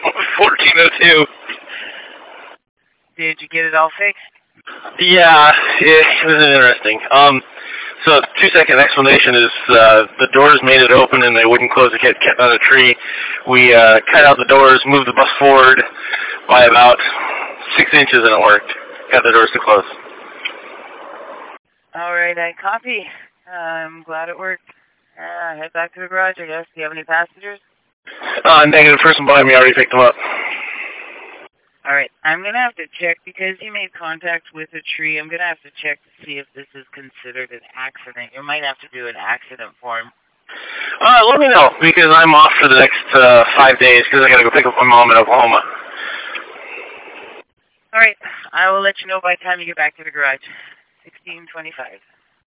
1402. Did you get it all fixed? Yeah, it was interesting. So 2-second explanation is the doors made it open and they wouldn't close. It kept on a tree. We cut out the doors, moved the bus forward by about 6 inches, and it worked. Got the doors to close. All right, I copy. I'm glad it worked. Head back to the garage, I guess. Do you have any passengers? Negative. Person behind me already picked them up. All right, I'm going to have to check, because he made contact with a tree, I'm going to have to check to see if this is considered an accident. You might have to do an accident form. Let me know, because I'm off for the next 5 days, because I got to go pick up my mom in Oklahoma. All right, I will let you know by the time you get back to the garage. 16:25.